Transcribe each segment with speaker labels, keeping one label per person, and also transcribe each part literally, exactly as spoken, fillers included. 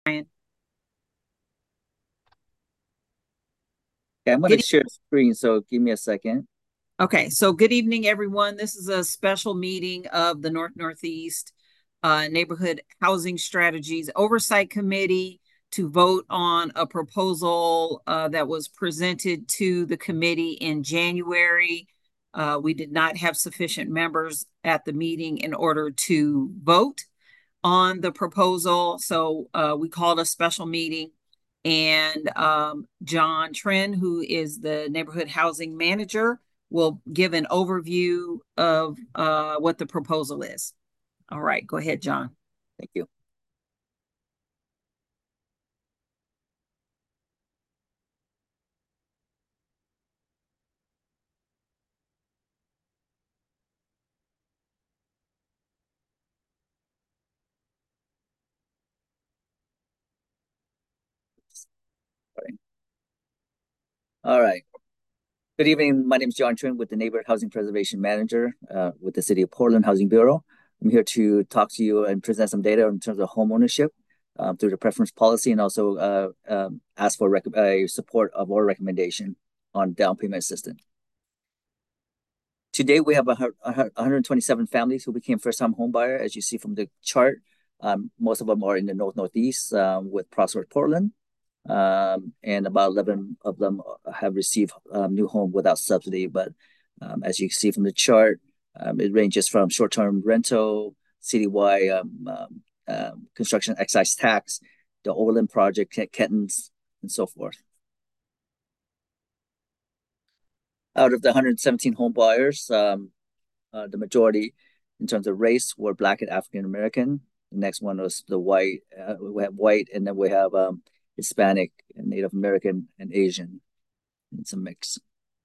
Speaker 1: Brian.
Speaker 2: Okay, I'm going to
Speaker 1: Good.
Speaker 2: share screen, so give me a second.
Speaker 1: Okay, so good evening, everyone. This is a special meeting of the North Northeast uh, Neighborhood Housing Strategies Oversight Committee to vote on a proposal uh, that was presented to the committee in January. Uh, we did not have sufficient members at the meeting in order to vote on the proposal, so uh, we called a special meeting. And um, John Tren, who is the neighborhood housing manager, will give an overview of uh, what the proposal is. All right, go ahead, John.
Speaker 2: Thank you. All right. All right. Good evening. My name is John Trin with the Neighborhood Housing Preservation Manager uh, with the City of Portland Housing Bureau. I'm here to talk to you and present some data in terms of home ownership um, through the preference policy and also uh, um, ask for rec- uh, support of our recommendation on down payment assistance. Today, we have one hundred twenty-seven families who became first-time homebuyer. As you see from the chart, um, most of them are in the North Northeast um, with Prosper Portland. Um, and about eleven of them have received um, new home without subsidy. But um, as you can see from the chart, um, it ranges from short-term rental, citywide um, um, um, construction excise tax, the Orland project, Kettons, and so forth. Out of the one hundred seventeen home buyers, um, uh, the majority in terms of race were Black and African American. The next one was the white. Uh, we have white, and then we have um, Hispanic and Native American and Asian. It's a mix.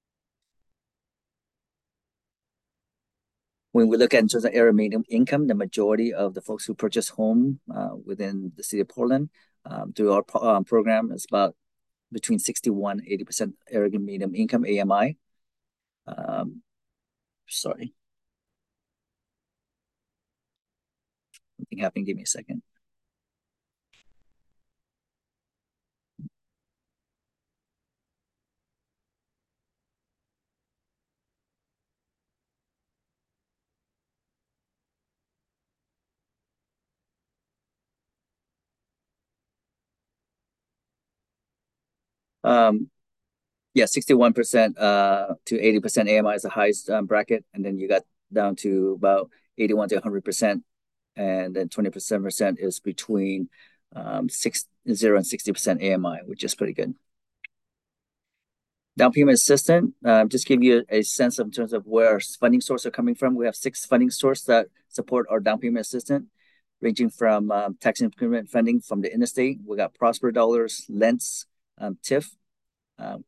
Speaker 2: When we look at in terms of area median income, the majority of the folks who purchase home uh, within the city of Portland um, through our um, program is about between sixty-one and eighty percent area median income A M I. Um, sorry, something happened. Give me a second. Um, yeah, sixty-one percent uh, to eighty percent A M I is the highest um, bracket. And then you got down to about eighty-one to one hundred percent. And then twenty percent is between um, six, zero and sixty percent A M I, which is pretty good. Down payment assistance, uh, just give you a, a sense of in terms of where our funding sources are coming from. We have six funding sources that support our down payment assistance, ranging from um, tax increment funding from the interstate. We got Prosper Dollars, Lents, um, T I F, um,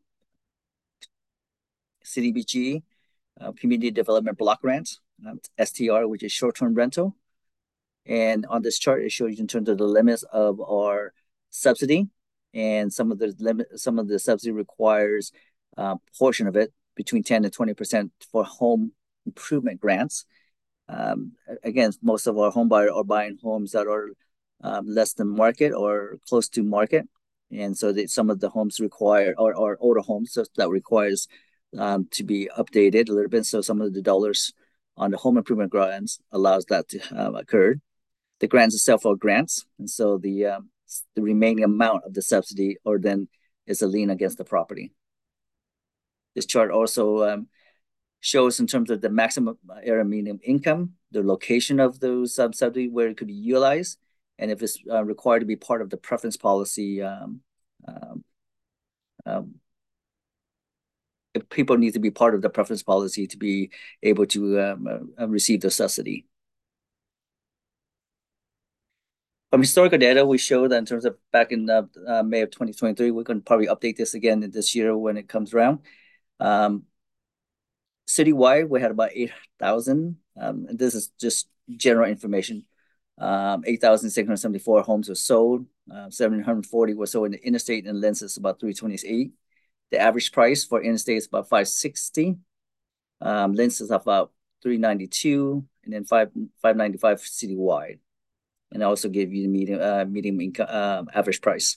Speaker 2: C D B G, uh, Community Development Block Grant, um, S T R, which is short-term rental. And on this chart, it shows you in terms of the limits of our subsidy, and some of the limit, some of the subsidy requires a uh, portion of it between ten to twenty percent for home improvement grants. Um, again, most of our home buyers are buying homes that are um, less than market or close to market, and so that some of the homes require or, or older homes so that requires um, to be updated a little bit. So some of the dollars on the home improvement grants allows that to um, occur. The grants itself are grants, and so the um, the remaining amount of the subsidy or then is a lien against the property. This chart also um, shows in terms of the maximum area minimum income, the location of those um, subsidy where it could be utilized, and if it's uh, required to be part of the preference policy. Um, um, um, if people need to be part of the preference policy to be able to um, uh, receive the subsidy. From historical data, we show that in terms of back in uh, uh, May of twenty twenty-three, we're going to probably update this again this year when it comes around. Um, citywide, we had about eight thousand. Um, this is just general information. Um, eight thousand six hundred seventy-four homes were sold. Uh, seven hundred forty were sold in the interstate, and Lenses about three twenty-eight. The average price for interstate is about five sixty. Um, Lenses about three ninety-two, and then five five ninety-five citywide. and also give you the medium uh, medium income uh, average price.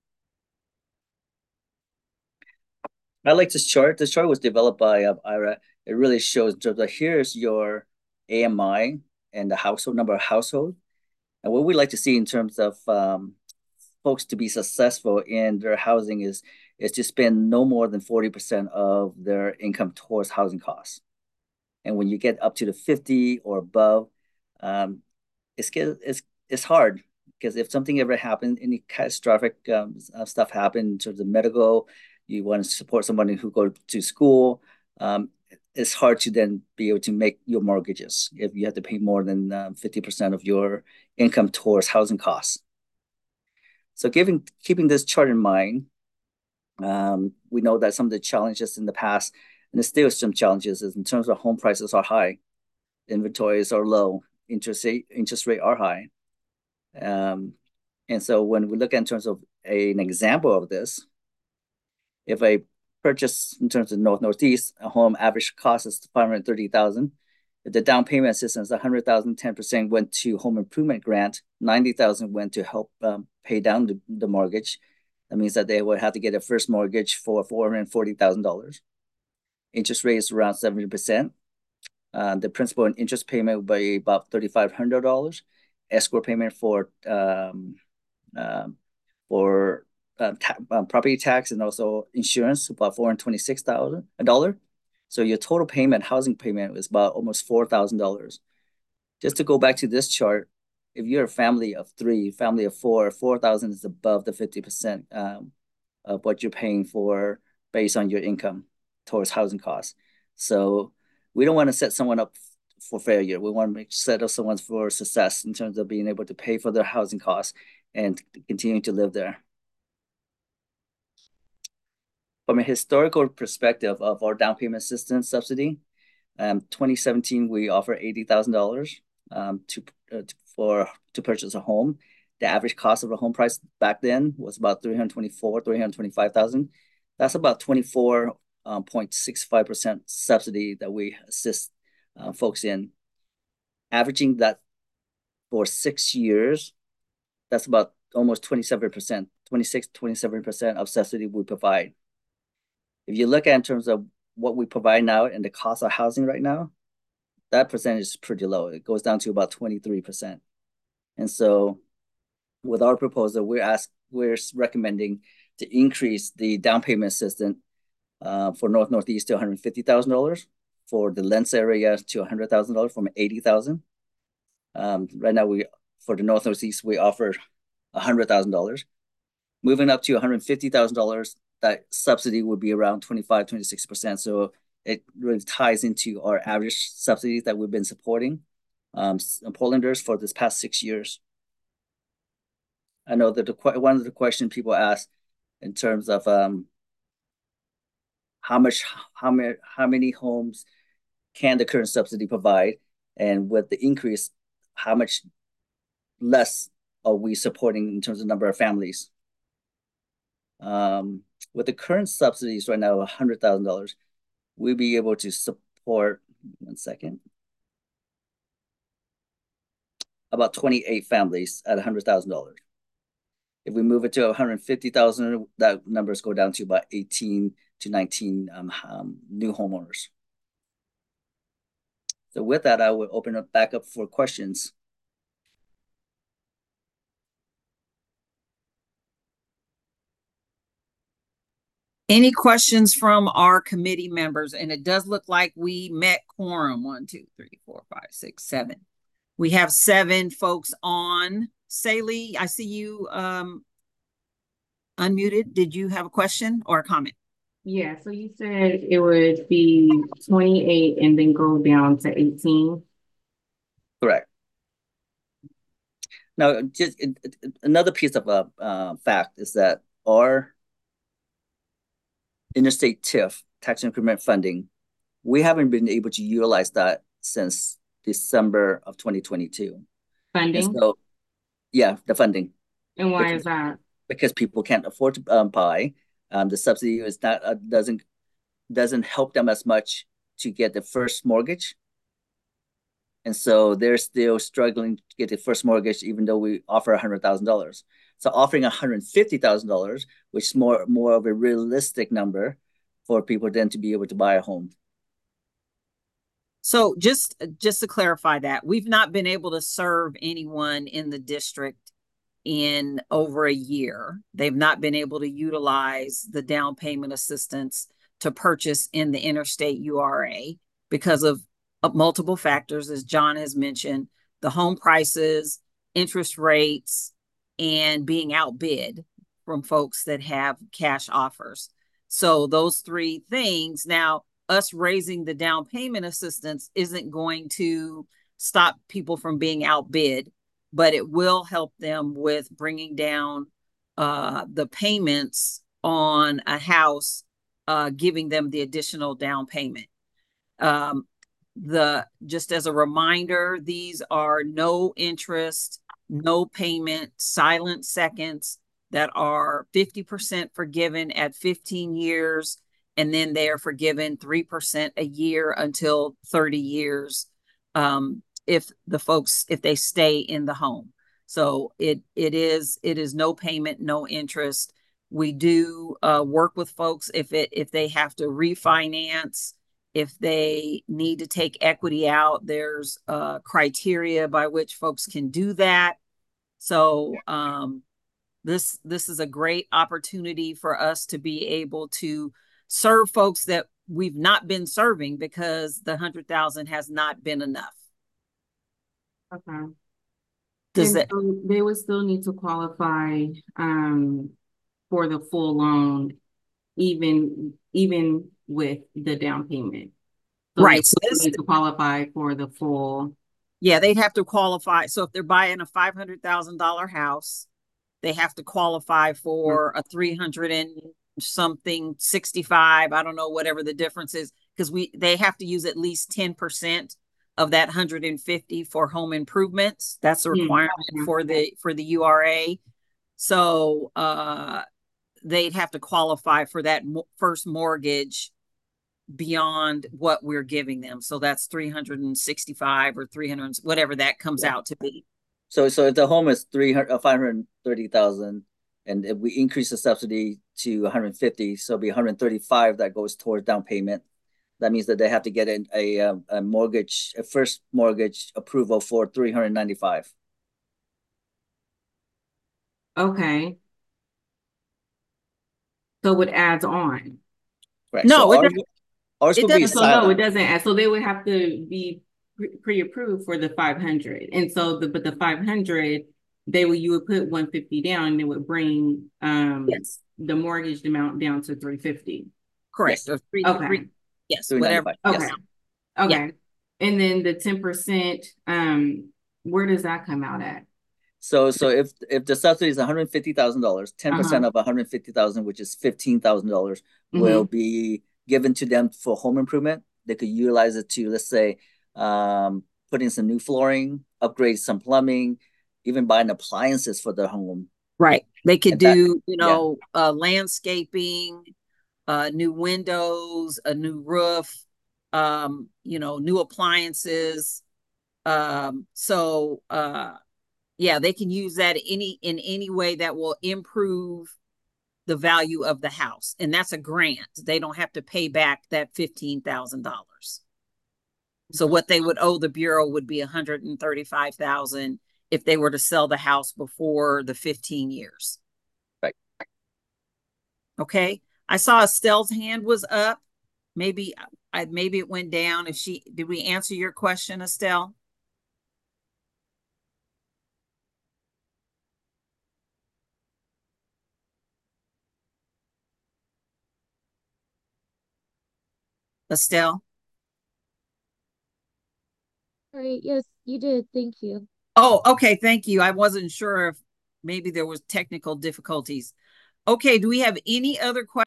Speaker 2: I like this chart. This chart was developed by uh, Ira. It really shows that here's your A M I and the household number of household, and what we like to see in terms of um, folks to be successful in their housing is is to spend no more than forty percent of their income towards housing costs. And when you get up to the fifty or above, um, it's it's it's hard because if something ever happened, any catastrophic um, stuff happened in terms of medical, you want to support somebody who go to school. Um, it's hard to then be able to make your mortgages if you have to pay more than um, fifty percent of your income towards housing costs. So, giving keeping this chart in mind, um, we know that some of the challenges in the past, and there's still some challenges, is in terms of home prices are high, inventories are low, interest rate interest rate are high, um, and so when we look at in terms of a, an example of this, if I purchase in terms of North Northeast, a home average cost is five hundred thirty thousand. If the down payment assistance, one hundred thousand, ten percent went to home improvement grant, ninety thousand went to help um, pay down the, the mortgage. That means that they would have to get a first mortgage for four hundred forty thousand dollars. Interest rate is around seventy percent. Uh, the principal and interest payment would be about three thousand five hundred dollars. Escrow payment for um, um, for uh, ta um, property tax and also insurance, about four hundred twenty-six thousand dollars. So your total payment, housing payment, is about almost four thousand dollars. Just to go back to this chart, if you're a family of three, family of four, four thousand is above the fifty percent um, of what you're paying for based on your income towards housing costs. So we don't want to set someone up for failure. We want to make, set up someone for success in terms of being able to pay for their housing costs and continuing to live there. From a historical perspective of our down payment assistance subsidy, um, twenty seventeen, we offer eighty thousand dollars um, to, uh, to for to purchase a home. The average cost of a home price back then was about three hundred twenty-four, three hundred twenty-five thousand. That's about twenty-four point six five percent subsidy that we assist uh, folks in. Averaging that for six years, that's about almost twenty-seven percent, twenty-six, twenty-seven percent of subsidy we provide. If you look at in terms of what we provide now and the cost of housing right now, that percentage is pretty low. It goes down to about twenty-three percent. And so with our proposal, we're ask, we're recommending to increase the down payment assistance uh, for North Northeast to one hundred fifty thousand dollars, for the Lents area to one hundred thousand dollars from eighty thousand dollars. Um, right now, we for the North Northeast, we offer one hundred thousand dollars. Moving up to one hundred fifty thousand dollars, that subsidy would be around twenty-five, twenty-six percent. So it really ties into our average subsidies that we've been supporting um, Portlanders for this past six years. I know that the, one of the questions people ask in terms of um, how much, how many, how many homes can the current subsidy provide, and with the increase, how much less are we supporting in terms of number of families? Um, with the current subsidies right now, one hundred thousand dollars, we'll be able to support, one second, about twenty-eight families at one hundred thousand dollars. If we move it to one hundred fifty thousand dollars, that numbers go down to about eighteen to nineteen um, um, new homeowners. So with that, I will open it back up for questions.
Speaker 1: Any questions from our committee members? And it does look like we met quorum. One, two, three, four, five, six, seven. We have seven folks on. Saley, I see you um, unmuted. Did you have a question or a comment?
Speaker 3: Yeah, so you said it would be twenty-eight and then go down to eighteen.
Speaker 2: Correct. Now, just it, it, another piece of a uh, uh, fact is that our interstate T I F, tax increment funding, we haven't been able to utilize that since December of twenty twenty-two.
Speaker 3: Funding?
Speaker 2: And so, yeah, the funding.
Speaker 3: And why
Speaker 2: because,
Speaker 3: is that?
Speaker 2: Because people can't afford to um, buy. Um, the subsidy is not uh, doesn't doesn't help them as much to get the first mortgage. And so they're still struggling to get the first mortgage, even though we offer one hundred thousand dollars. So offering one hundred fifty thousand dollars, which is more, more of a realistic number for people then to be able to buy a home.
Speaker 1: So just, just to clarify that, we've not been able to serve anyone in the district in over a year. They've not been able to utilize the down payment assistance to purchase in the interstate U R A because of, of multiple factors, as John has mentioned, the home prices, interest rates, and being outbid from folks that have cash offers. So those three things. Now, us raising the down payment assistance isn't going to stop people from being outbid, but it will help them with bringing down uh, the payments on a house, uh, giving them the additional down payment. Um, the just as a reminder, these are no interest, no payment, silent seconds that are fifty percent forgiven at fifteen years, and then they are forgiven three percent a year until thirty years. Um, if the folks, if they stay in the home. So it it is it is no payment, no interest. We do uh, work with folks if it if they have to refinance, if they need to take equity out. There's uh, criteria by which folks can do that. So um, this this is a great opportunity for us to be able to serve folks that we've not been serving because the hundred thousand has not been enough.
Speaker 3: Okay.
Speaker 1: Does
Speaker 3: And
Speaker 1: that?
Speaker 3: so they would still need to qualify um, for the full loan, even even with the down payment. So
Speaker 1: Right.
Speaker 3: they
Speaker 1: So this,
Speaker 3: need to qualify for the full.
Speaker 1: yeah, they'd have to qualify. So if they're buying a five hundred thousand dollar house, they have to qualify for a three hundred and something sixty-five. I don't know, whatever the difference is, because we they have to use at least ten percent of that one hundred fifty for home improvements. That's a requirement
Speaker 3: Mm-hmm.
Speaker 1: for the for the U R A. So uh, they'd have to qualify for that mo- first mortgage beyond what we're giving them. So that's three hundred sixty-five or three hundred, whatever that comes
Speaker 2: Yeah.
Speaker 1: out to be.
Speaker 2: So, so if the home is three hundred, uh, five hundred thirty thousand, and if we increase the subsidy to one hundred fifty, so it'll be one hundred thirty-five that goes towards down payment. That means that they have to get a, a, a mortgage, a first mortgage approval for three hundred ninety-five.
Speaker 3: Okay. So it adds on.
Speaker 2: Right.
Speaker 1: No,
Speaker 2: so
Speaker 1: it
Speaker 2: ours,
Speaker 1: doesn't.
Speaker 2: ours
Speaker 1: It
Speaker 2: will be
Speaker 1: doesn't.
Speaker 3: So no, it
Speaker 2: silent.
Speaker 3: doesn't add. So they would have to be pre- pre-approved for the five hundred. And so the but the five hundred, they would you would put one fifty down and it would bring um
Speaker 1: Yes.
Speaker 3: the mortgage amount down to three fifty.
Speaker 1: Correct.
Speaker 2: Yes.
Speaker 1: Or three,
Speaker 3: Okay.
Speaker 1: three, yes,
Speaker 2: three
Speaker 1: whatever.
Speaker 2: ninety-five.
Speaker 3: Okay.
Speaker 2: Yes.
Speaker 3: Okay.
Speaker 1: Yeah.
Speaker 3: And then the ten percent, um, where does that come out at?
Speaker 2: So, so if if the subsidy is one hundred fifty thousand dollars, ten percent
Speaker 3: Uh-huh.
Speaker 2: of one hundred fifty thousand, which is fifteen thousand dollars,
Speaker 3: Mhm.
Speaker 2: will be given to them for home improvement. They could utilize it to, let's say, um, put in some new flooring, upgrade some plumbing, even buying appliances for their home.
Speaker 1: Right. They could
Speaker 2: And that,
Speaker 1: do, you
Speaker 2: yeah,
Speaker 1: know, uh, landscaping, uh, new windows, a new roof, um, you know, new appliances. Um, so, uh, yeah, they can use that any in any way that will improve the value of the house, and that's a grant. They don't have to pay back that fifteen thousand dollars. So what they would owe the Bureau would be one hundred thirty-five thousand dollars if they were to sell the house before the fifteen years.
Speaker 2: right.
Speaker 1: Okay. I saw Estelle's hand was up. Maybe I maybe it went down. If she did we answer your question, Estelle? Estelle?
Speaker 4: All right, yes, you did. Thank you.
Speaker 1: Oh, okay. Thank you. I wasn't sure if maybe there was technical difficulties. Okay. Do we have any other questions?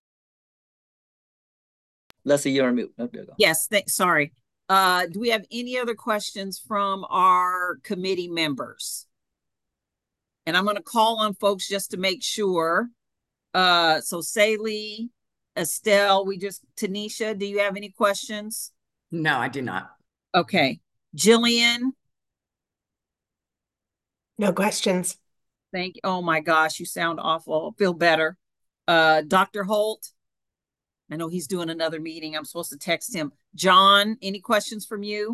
Speaker 2: Leslie, you're on mute. Oh, there you go.
Speaker 1: Yes. Th- sorry. Uh, do we have any other questions from our committee members? And I'm going to call on folks just to make sure. Uh, so Saley, Estelle, we just, Tanisha, do you have any questions?
Speaker 5: No, I do not.
Speaker 1: Okay. Jillian?
Speaker 5: No questions.
Speaker 1: Thank you. Oh my gosh, you sound awful. Feel better. Uh, Doctor Holt? I know he's doing another meeting. I'm supposed to text him. John, any questions from you?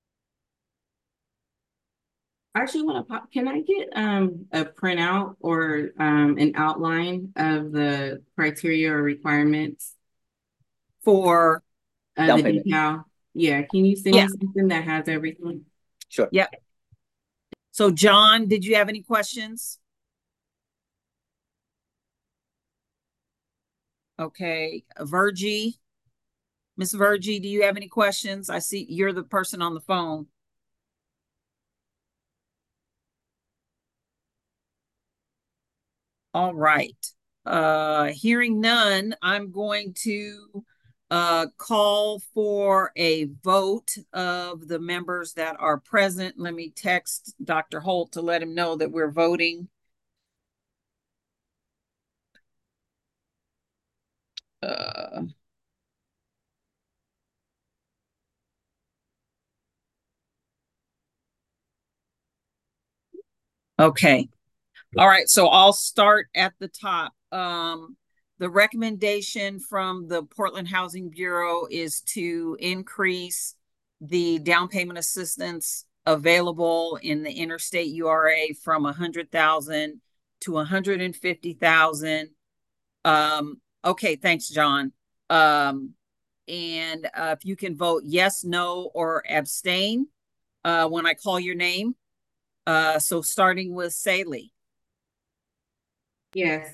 Speaker 3: I actually want to pop, can I get um a printout or um an outline of the criteria or requirements
Speaker 1: For
Speaker 3: uh,
Speaker 2: Down
Speaker 3: the
Speaker 2: payment.
Speaker 3: decal? Yeah, can you send
Speaker 1: Yeah.
Speaker 3: me something that has everything?
Speaker 2: Sure.
Speaker 1: Yep. So John, did you have any questions? Okay, Virgie, Miss Virgie, do you have any questions? I see you're the person on the phone. All right. Uh, hearing none, I'm going to uh, call for a vote of the members that are present. Let me text Doctor Holt to let him know that we're voting. Uh, okay. All right. So I'll start at the top. Um, the recommendation from the Portland Housing Bureau is to increase the down payment assistance available in the interstate U R A from a hundred thousand to a hundred and fifty thousand. Um, okay, thanks, John. Um, and uh, if you can vote yes, no, or abstain uh, when I call your name. Uh, so starting with Saley.
Speaker 3: Yes.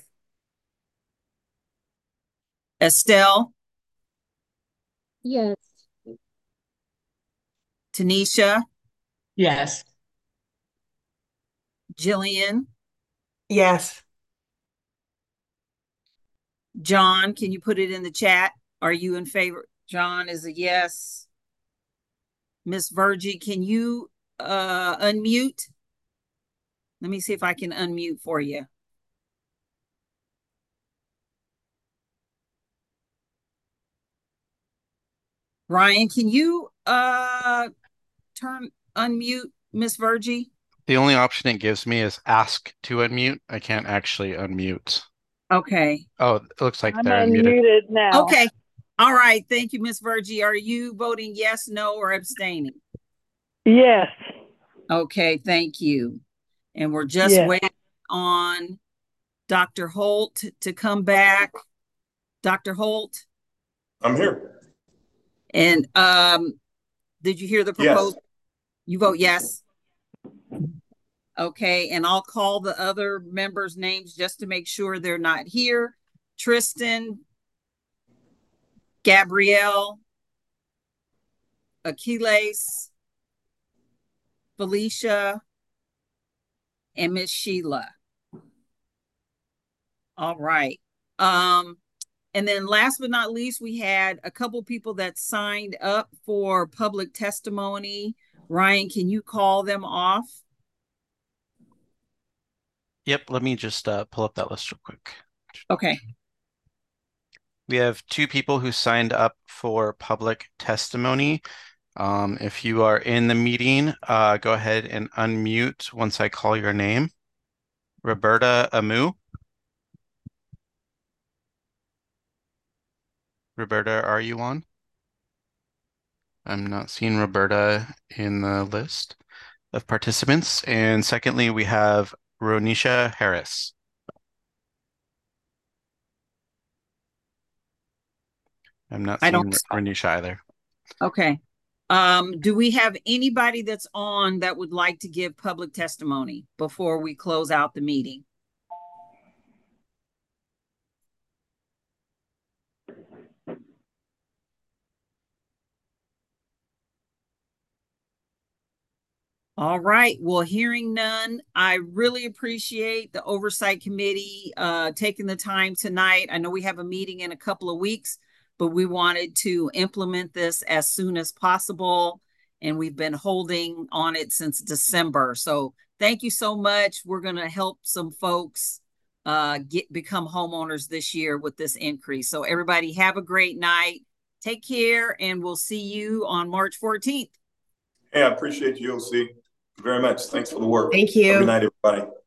Speaker 1: Estelle.
Speaker 4: Yes.
Speaker 1: Tanisha.
Speaker 5: Yes.
Speaker 1: Jillian.
Speaker 5: Yes.
Speaker 1: John, can you put it in the chat? Are you in favor? John is a yes. Miss Virgie, can you uh, unmute? Let me see if I can unmute for you. Ryan, can you uh, turn unmute Miss Virgie?
Speaker 6: The only option it gives me is ask to unmute. I can't actually unmute.
Speaker 1: Okay.
Speaker 6: Oh, it looks like
Speaker 7: I'm
Speaker 6: they're unmuted.
Speaker 7: unmuted now.
Speaker 1: Okay. All right. Thank you, Miss Virgie. Are you voting yes, no, or abstaining?
Speaker 7: Yes.
Speaker 1: Okay. Thank you. And we're just
Speaker 7: Yes.
Speaker 1: waiting on Doctor Holt to come back. Doctor Holt?
Speaker 8: I'm here.
Speaker 1: And um, did you hear the proposal?
Speaker 8: Yes.
Speaker 1: You vote yes? Okay, and I'll call the other members' names just to make sure they're not here. Tristan, Gabrielle, Achilles, Felicia, and Miss Sheila. All right. Um, and then last but not least, we had a couple people that signed up for public testimony. Ryan, can you call them off?
Speaker 6: Yep, let me just uh, pull up that list real quick.
Speaker 1: Okay.
Speaker 6: We have two people who signed up for public testimony. Um, if you are in the meeting, uh, go ahead and unmute once I call your name. Roberta Amu. Roberta, are you on? I'm not seeing Roberta in the list of participants. And secondly, we have Ronisha Harris. I'm not
Speaker 1: I
Speaker 6: seeing
Speaker 1: don't.
Speaker 6: Ronisha either.
Speaker 1: Okay. Um, do we have anybody that's on that would like to give public testimony before we close out the meeting? All right. Well, hearing none, I really appreciate the Oversight Committee uh, taking the time tonight. I know we have a meeting in a couple of weeks, but we wanted to implement this as soon as possible. And we've been holding on it since December. So thank you so much. We're going to help some folks uh, get become homeowners this year with this increase. So everybody have a great night. Take care, and we'll see you on March fourteenth.
Speaker 7: Hey, I appreciate you, O C, very much. Thanks for the work.
Speaker 5: Thank
Speaker 7: Have a
Speaker 5: you.
Speaker 7: good night, everybody.